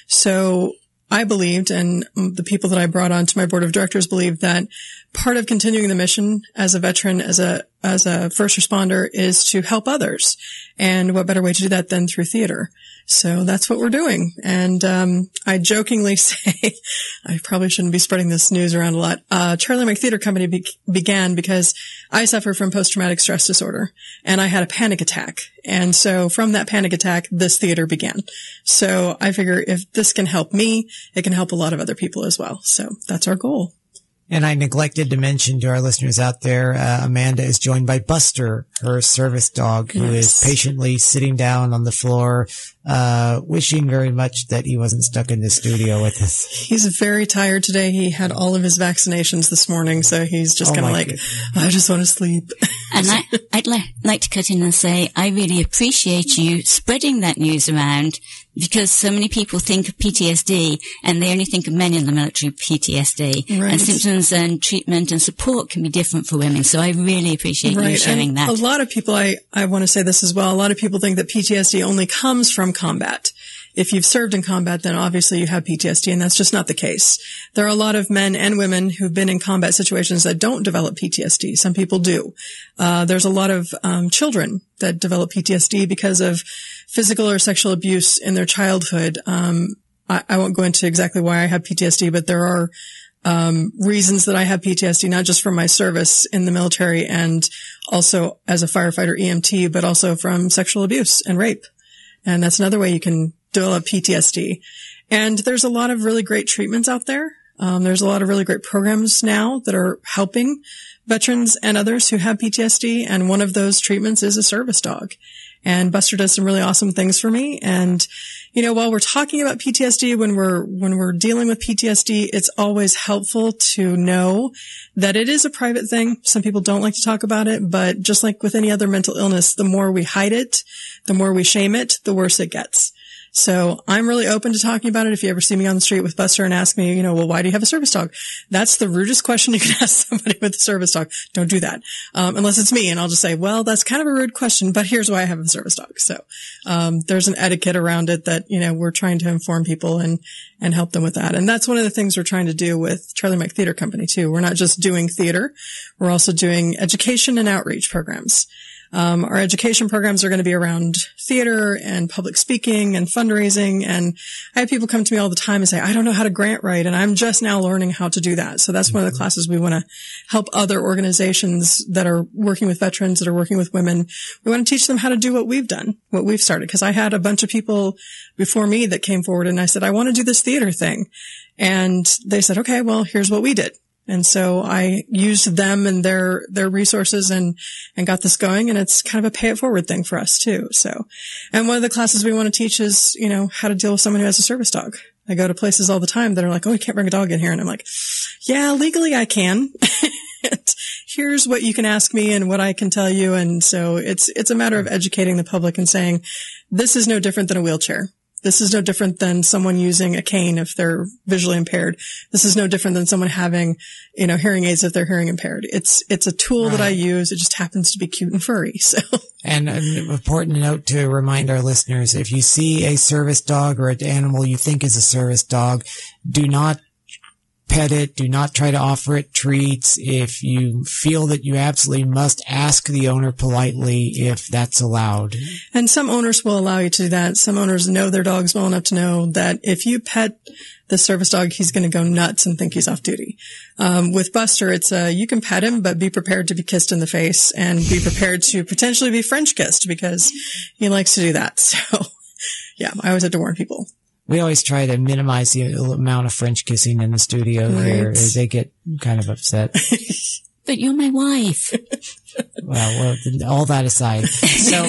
S7: So I believed, and the people that I brought on to my board of directors believed, that part of continuing the mission as a veteran, as a first responder, is to help others. And what better way to do that than through theater? So that's what we're doing. And I jokingly say, I probably shouldn't be spreading this news around a lot. Charlie Mike Theater Company began because I suffer from post-traumatic stress disorder, and I had a panic attack. And so from that panic attack, this theater began. So I figure if this can help me, it can help a lot of other people as well. So that's our goal.
S1: And I neglected to mention to our listeners out there, Amanda is joined by Buster, her service dog, who is patiently sitting down on the floor, wishing very much that he wasn't stuck in the studio with us.
S7: He's very tired today. He had all of his vaccinations this morning, so he's just kind of like, I just want to sleep.
S5: And I'd like to cut in and say, I really appreciate you spreading that news around, because so many people think of PTSD and they only think of men in the military PTSD. Right. And symptoms and treatment and support can be different for women. So I really appreciate you sharing that.
S7: A lot of people, I want to say this as well, a lot of people think that PTSD only comes from combat. If you've served in combat, then obviously you have PTSD, and that's just not the case. There are a lot of men and women who've been in combat situations that don't develop PTSD. Some people do. There's a lot of children that develop PTSD because of physical or sexual abuse in their childhood. I won't go into exactly why I have PTSD, but there are reasons that I have PTSD, not just from my service in the military and also as a firefighter EMT, but also from sexual abuse and rape. And that's another way you can develop PTSD. And there's a lot of really great treatments out there. There's a lot of really great programs now that are helping veterans and others who have PTSD. And one of those treatments is a service dog. And Buster does some really awesome things for me. And, you know, while we're talking about PTSD, when we're dealing with PTSD, it's always helpful to know that it is a private thing. Some people don't like to talk about it, but just like with any other mental illness, the more we hide it, the more we shame it, the worse it gets. So I'm really open to talking about it. If you ever see me on the street with Buster and ask me, you know, well, why do you have a service dog? That's the rudest question you can ask somebody with a service dog. Don't do that. Unless it's me, and I'll just say, well, that's kind of a rude question, but here's why I have a service dog. So, there's an etiquette around it that, you know, we're trying to inform people and help them with that. And that's one of the things we're trying to do with Charlie Mike Theater Company too. We're not just doing theater. We're also doing education and outreach programs. Our education programs are going to be around theater and public speaking and fundraising. And I have people come to me all the time and say, I don't know how to grant write, and I'm just now learning how to do that. So that's one of the classes we want to help other organizations that are working with veterans, that are working with women. We want to teach them how to do what we've done, what we've started. Because I had a bunch of people before me that came forward and I said, I want to do this theater thing. And they said, okay, well, here's what we did. And so I used them and their resources and got this going. And it's kind of a pay it forward thing for us too. So, and one of the classes we want to teach is, you know, how to deal with someone who has a service dog. I go to places all the time that are like, oh, you can't bring a dog in here. And I'm like, yeah, legally I can. Here's what you can ask me and what I can tell you. And so it's a matter of educating the public and saying, this is no different than a wheelchair. This is no different than someone using a cane if they're visually impaired. This is no different than someone having, you know, hearing aids if they're hearing impaired. It's a tool that I use. It just happens to be cute and furry. So.
S1: And an important note to remind our listeners, if you see a service dog or an animal you think is a service dog, do not pet it. Do not try to offer it treats. If you feel that you absolutely must, ask the owner politely if that's allowed.
S7: And some owners will allow you to do that. Some owners know their dogs well enough to know that if you pet the service dog, he's going to go nuts and think he's off duty. With Buster, it's you can pet him, but be prepared to be kissed in the face and be prepared to potentially be French kissed because he likes to do that. So, yeah, I always have to warn people.
S1: We always try to minimize the amount of French kissing in the studio here as they get kind of upset.
S5: But you're my wife.
S1: Well, all that aside. So,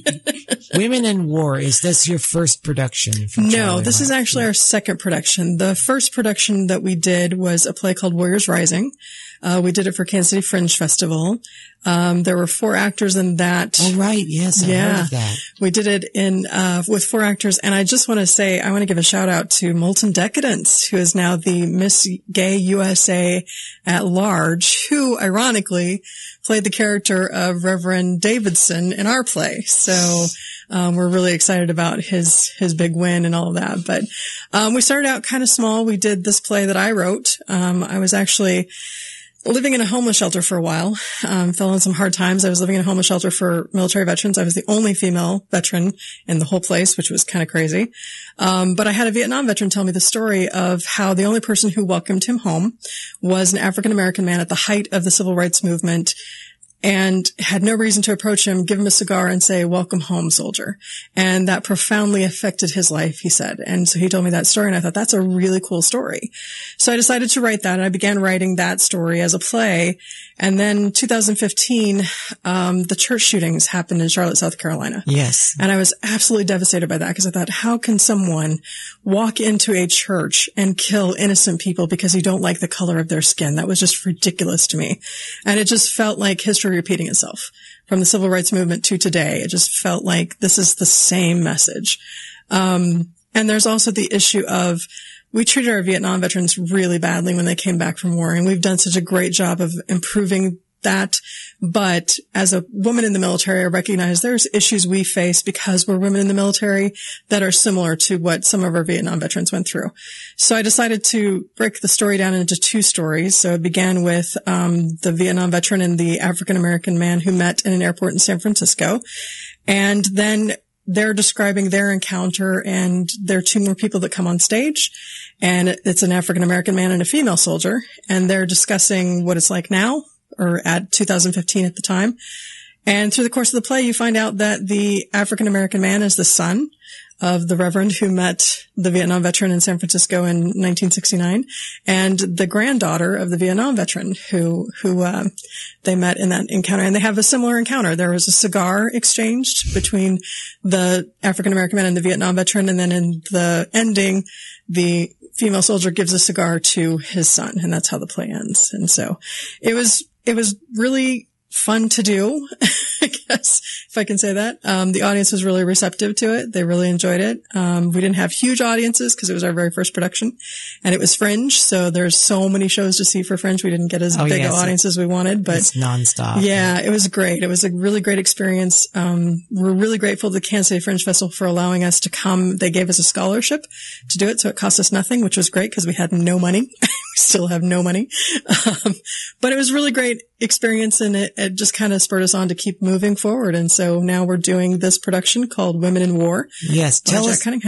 S1: Women in War, is this your first production?
S7: No, this is actually our second production. The first production that we did was a play called Warriors Rising. We did it for Kansas City Fringe Festival. There were 4 actors in that.
S1: Oh, right. Yes, I heard of that.
S7: We did it with 4 actors. And I just want to say, I want to give a shout out to Molten Decadence, who is now the Miss Gay USA at large, who ironically played the character of Reverend Davidson in our play. So, we're really excited about his big win and all of that. But, we started out kind of small. We did this play that I wrote. I was actually living in a homeless shelter for a while, fell in some hard times. I was living in a homeless shelter for military veterans. I was the only female veteran in the whole place, which was kind of crazy. But I had a Vietnam veteran tell me the story of how the only person who welcomed him home was an African-American man at the height of the civil rights movement, and had no reason to approach him, give him a cigar and say, "Welcome home, soldier." And that profoundly affected his life, he said. And so he told me that story, and I thought, that's a really cool story. So I decided to write that, and I began writing that story as a play. And then 2015, the church shootings happened in Charlotte, South Carolina.
S1: Yes.
S7: And I was absolutely devastated by that, because I thought, how can someone walk into a church and kill innocent people because you don't like the color of their skin? That was just ridiculous to me. And it just felt like history repeating itself from the civil rights movement to today. It just felt like this is the same message. And there's also the issue of, we treated our Vietnam veterans really badly when they came back from war, and we've done such a great job of improving that. But as a woman in the military, I recognize there's issues we face because we're women in the military that are similar to what some of our Vietnam veterans went through. So I decided to break the story down into 2 stories. So it began with the Vietnam veteran and the African-American man who met in an airport in San Francisco. And then they're describing their encounter, and there are 2 more people that come on stage, and it's an African-American man and a female soldier, and they're discussing what it's like now, or at 2015 at the time. And through the course of the play, you find out that the African-American man is the son of the Reverend who met the Vietnam veteran in San Francisco in 1969, and the granddaughter of the Vietnam veteran who they met in that encounter. And they have a similar encounter. There was a cigar exchanged between the African-American man and the Vietnam veteran, and then in the ending, the female soldier gives a cigar to his son, and that's how the play ends. And so it was really fun to do, I guess, if I can say that. The audience was really receptive to it. They really enjoyed it. We didn't have huge audiences because it was our very first production, and it was Fringe. So there's so many shows to see for Fringe. We didn't get as big an audience as we wanted, but
S1: it's nonstop.
S7: Yeah, it was great. It was a really great experience. We're really grateful to the Kansas City Fringe Festival for allowing us to come. They gave us a scholarship to do it, so it cost us nothing, which was great because we had no money. Still have no money. But it was really great experience, and it just kind of spurred us on to keep moving forward. And so now we're doing this production called Women in War.
S1: Yes.
S7: Tell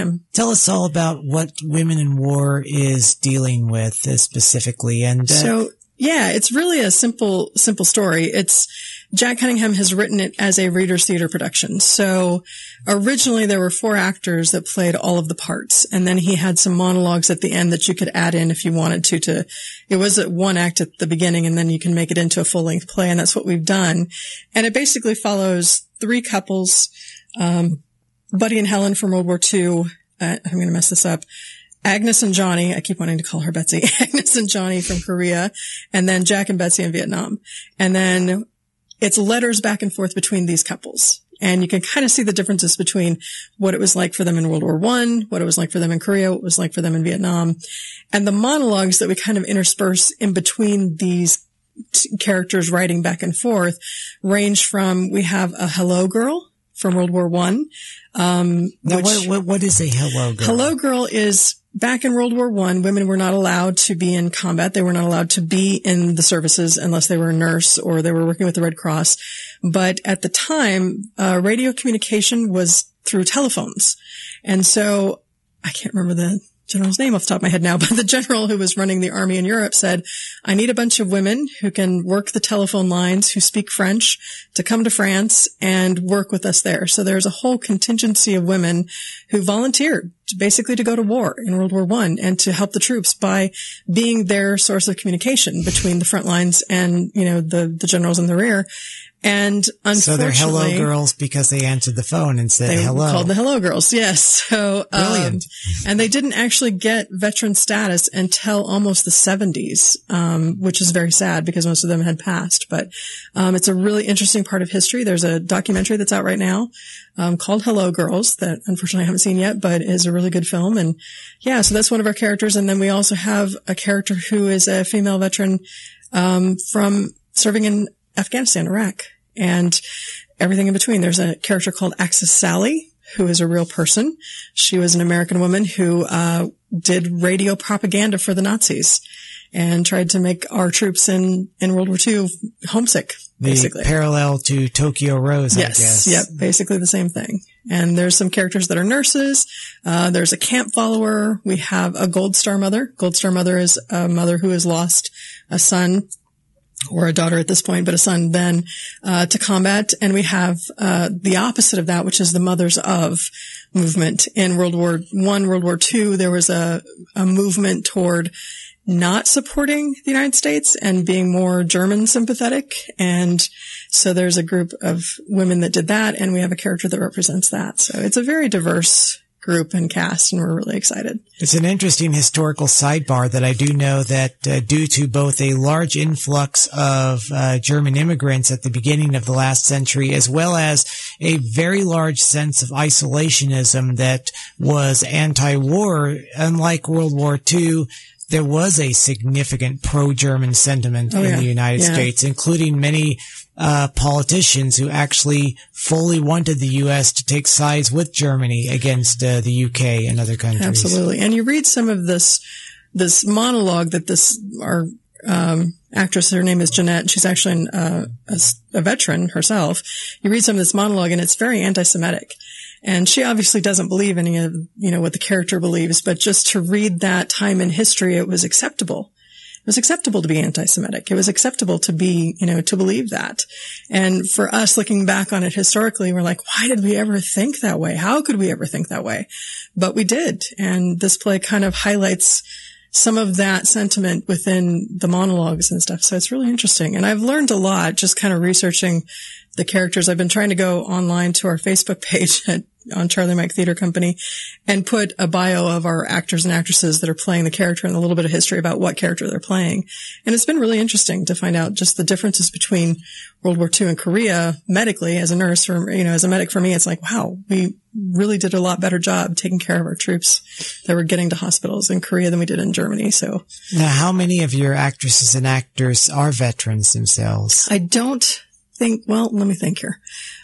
S7: us
S1: all about what Women in War is dealing with specifically. And,
S7: so yeah, it's really a simple story. It's Jack Cunningham has written it as a Reader's Theater production. So originally there were 4 actors that played all of the parts. And then he had some monologues at the end that you could add in if you wanted to, it was 1 act at the beginning, and then you can make it into a full length play. And that's what we've done. And it basically follows 3 couples, Buddy and Helen from World War II. I'm going to mess this up. Agnes and Johnny, I keep wanting to call her Betsy, Agnes and Johnny from Korea, and then Jack and Betsy in Vietnam. And then it's letters back and forth between these couples. And you can kind of see the differences between what it was like for them in World War I, what it was like for them in Korea, what it was like for them in Vietnam. And the monologues that we kind of intersperse in between these characters writing back and forth range from, we have a hello girl from World War I.
S1: What is a hello girl?
S7: Hello girl is back in World War I, women were not allowed to be in combat. They were not allowed to be in the services unless they were a nurse or they were working with the Red Cross. But at the time, radio communication was through telephones. And so I can't remember the general's name off the top of my head now, but the general who was running the army in Europe said, I need a bunch of women who can work the telephone lines, who speak French, to come to France and work with us there. So there's a whole contingency of women who volunteered basically to go to war in World War I and to help the troops by being their source of communication between the front lines and, the generals in the rear. And unfortunately,
S1: so they're hello girls because they answered the phone and said hello.
S7: They called the hello girls. Yes. So,
S1: brilliant.
S7: And they didn't actually get veteran status until almost the 70s, which is very sad because most of them had passed. But, it's a really interesting part of history. There's a documentary that's out right now, called Hello Girls that unfortunately I haven't seen yet, but is a really good film. And yeah, so that's one of our characters. And then we also have a character who is a female veteran, from serving in Afghanistan, Iraq, and everything in between. There's a character called Axis Sally, who is a real person. She was an American woman who did radio propaganda for the Nazis and tried to make our troops in World War II homesick, basically.
S1: The parallel to Tokyo Rose,
S7: yes,
S1: I guess.
S7: Yep, basically the same thing. And there's some characters that are nurses. There's a camp follower. We have a Gold Star mother. Gold Star mother is a mother who has lost a son or a daughter at this point, but a son then, to combat. And we have, the opposite of that, which is the Mothers of movement. In World War I, World War II, there was a movement toward not supporting the United States and being more German sympathetic. And so there's a group of women that did that. And we have a character that represents that. So it's a very diverse group and cast, and we're really excited.
S1: It's an interesting historical sidebar that I do know that due to both a large influx of German immigrants at the beginning of the last century, as well as a very large sense of isolationism that was anti-war, unlike World War II, there was a significant pro-German sentiment in the United States, including many politicians who actually fully wanted the U.S. to take sides with Germany against the U.K. and other countries.
S7: Absolutely. And you read some of this monologue that our actress, her name is Jeanette. She's actually a veteran herself. You read some of this monologue and it's very anti-Semitic. And she obviously doesn't believe any of, what the character believes, but just to read that time in history, it was acceptable. It was acceptable to be anti-Semitic. It was acceptable to be, to believe that. And for us looking back on it historically, we're like, why did we ever think that way? How could we ever think that way? But we did. And this play kind of highlights some of that sentiment within the monologues and stuff. So it's really interesting. And I've learned a lot just kind of researching the characters. I've been trying to go online to our Facebook page on Charlie Mike Theater Company and put a bio of our actors and actresses that are playing the character and a little bit of history about what character they're playing. And it's been really interesting to find out just the differences between World War II and Korea medically as a nurse or, as a medic. For me, it's like, wow, we really did a lot better job taking care of our troops that were getting to hospitals in Korea than we did in Germany. So
S1: now, how many of your actresses and actors are veterans themselves?
S7: I don't think, well, let me think here.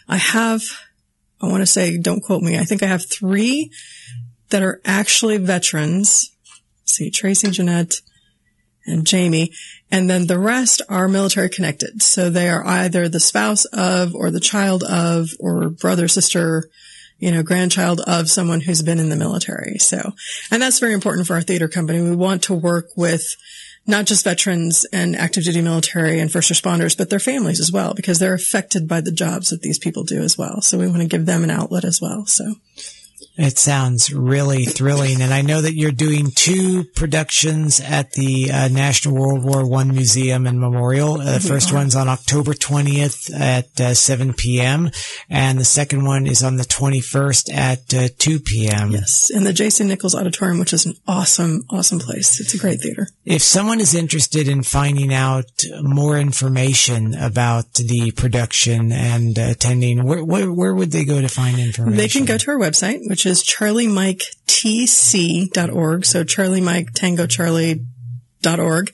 S7: I want to say, don't quote me. I think I have 3 that are actually veterans. Let's see, Tracy, Jeanette, and Jamie. And then the rest are military connected. So they are either the spouse of, or the child of, or brother, sister, grandchild of someone who's been in the military. So, and that's very important for our theater company. We want to work with not just veterans and active duty military and first responders, but their families as well, because they're affected by the jobs that these people do as well. So we want to give them an outlet as well. So
S1: it sounds really thrilling. And I know that you're doing 2 productions at the National World War I Museum and Memorial. The first one's on October 20th at 7 p.m. And the second one is on the 21st at 2 p.m.
S7: Yes, in the Jason Nichols Auditorium, which is an awesome, awesome place. It's a great theater.
S1: If someone is interested in finding out more information about the production and attending, where would they go to find information?
S7: They can go to our website, which is charliemiketc.org. So Charlie Mike Tango Charlie charliemiketheater.org.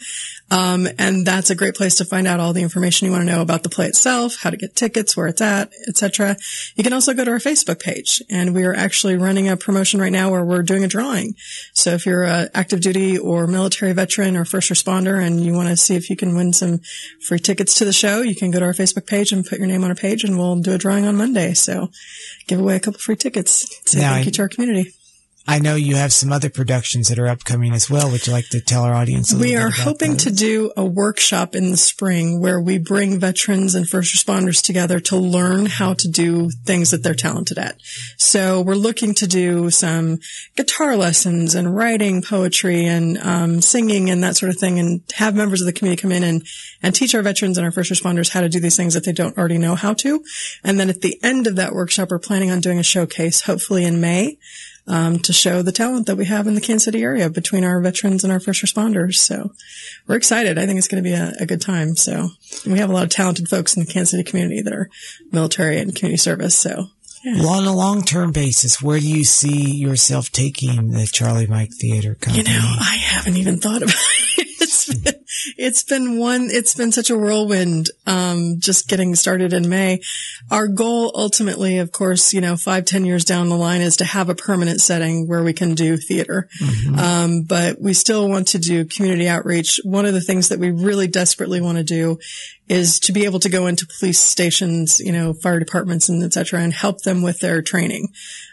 S7: And that's a great place to find out all the information you want to know about the play itself, how to get tickets, where it's at, etc. You can also go to our Facebook page, and we are actually running a promotion right now where we're doing a drawing. So if you're an active duty or military veteran or first responder and you want to see if you can win some free tickets to the show, you can go to our Facebook page and put your name on a page, and we'll do a drawing on Monday. So give away a couple free tickets. Say thank you to our community.
S1: I know you have some other productions that are upcoming as well. Would you like to tell our audience a little bit about
S7: We are hoping to do a workshop in the spring where we bring veterans and first responders together to learn how to do things that they're talented at. So we're looking to do some guitar lessons and writing poetry and singing and that sort of thing, and have members of the community come in and teach our veterans and our first responders how to do these things that they don't already know how to. And then at the end of that workshop, we're planning on doing a showcase, hopefully in May, to show the talent that we have in the Kansas City area between our veterans and our first responders. So we're excited. I think it's going to be a good time. So we have a lot of talented folks in the Kansas City community that are military and community service. So yeah.
S1: Well, on a long-term basis, where do you see yourself taking the Charlie Mike Theater Company?
S7: I haven't even thought about it. It's been such a whirlwind, just getting started in May. Our goal ultimately, of course, 5-10 years down the line is to have a permanent setting where we can do theater. Mm-hmm. But we still want to do community outreach. One of the things that we really desperately want to do is to be able to go into police stations, fire departments and et cetera, and help them with their training.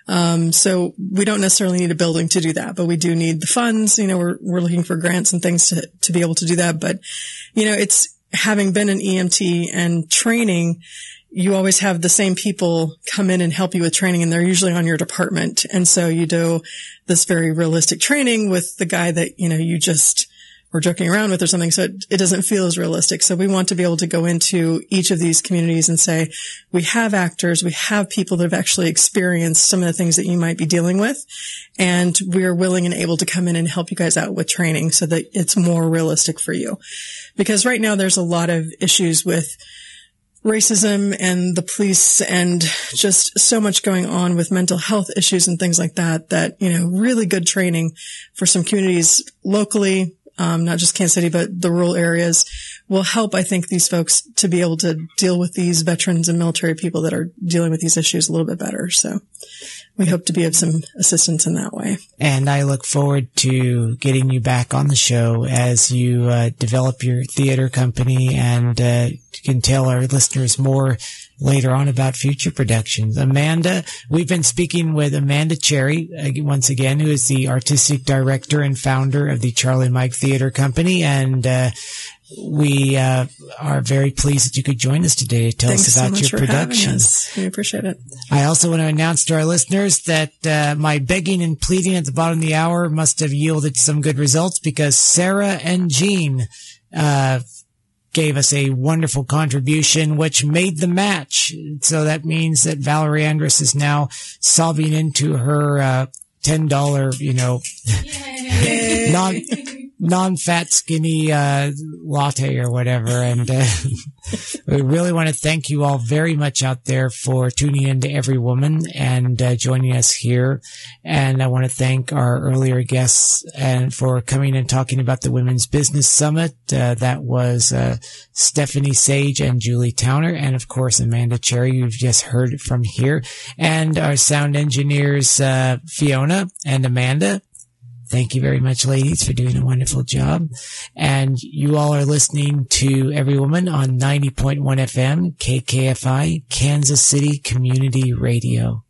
S7: So we don't necessarily need a building to do that, but we do need the funds. We're looking for grants and things to be able to do that. But, it's having been an EMT and training, you always have the same people come in and help you with training, and they're usually on your department. And so you do this very realistic training with the guy that, you just were joking around with or something. So it doesn't feel as realistic. So we want to be able to go into each of these communities and say, we have actors, we have people that have actually experienced some of the things that you might be dealing with. And we're willing and able to come in and help you guys out with training so that it's more realistic for you. Because right now there's a lot of issues with racism and the police and just so much going on with mental health issues and things like that, really good training for some communities locally, not just Kansas City, but the rural areas will help, I think, these folks to be able to deal with these veterans and military people that are dealing with these issues a little bit better. So we hope to be of some assistance in that way.
S1: And I look forward to getting you back on the show as you develop your theater company, and you can tell our listeners more later on about future productions. Amanda, we've been speaking with Amanda Cherry, once again, who is the artistic director and founder of the Charlie Mike Theater Company. And we are very pleased that you could join us today to tell us about your production.
S7: We appreciate it.
S1: I also want to announce to our listeners that my begging and pleading at the bottom of the hour must have yielded some good results, because Sarah and Jean gave us a wonderful contribution, which made the match. So that means that Valerie Andrus is now sobbing into her $10, non-fat skinny latte or whatever. And we really want to thank you all very much out there for tuning in to Every Woman and joining us here. And I want to thank our earlier guests and for coming and talking about the Women's Business Summit. That was Stephanie Sage and Julie Towner, and of course Amanda Cherry, you've just heard from here, and our sound engineers Fiona and Amanda. Thank you very much, ladies, for doing a wonderful job. And you all are listening to Every Woman on 90.1 FM, KKFI, Kansas City Community Radio.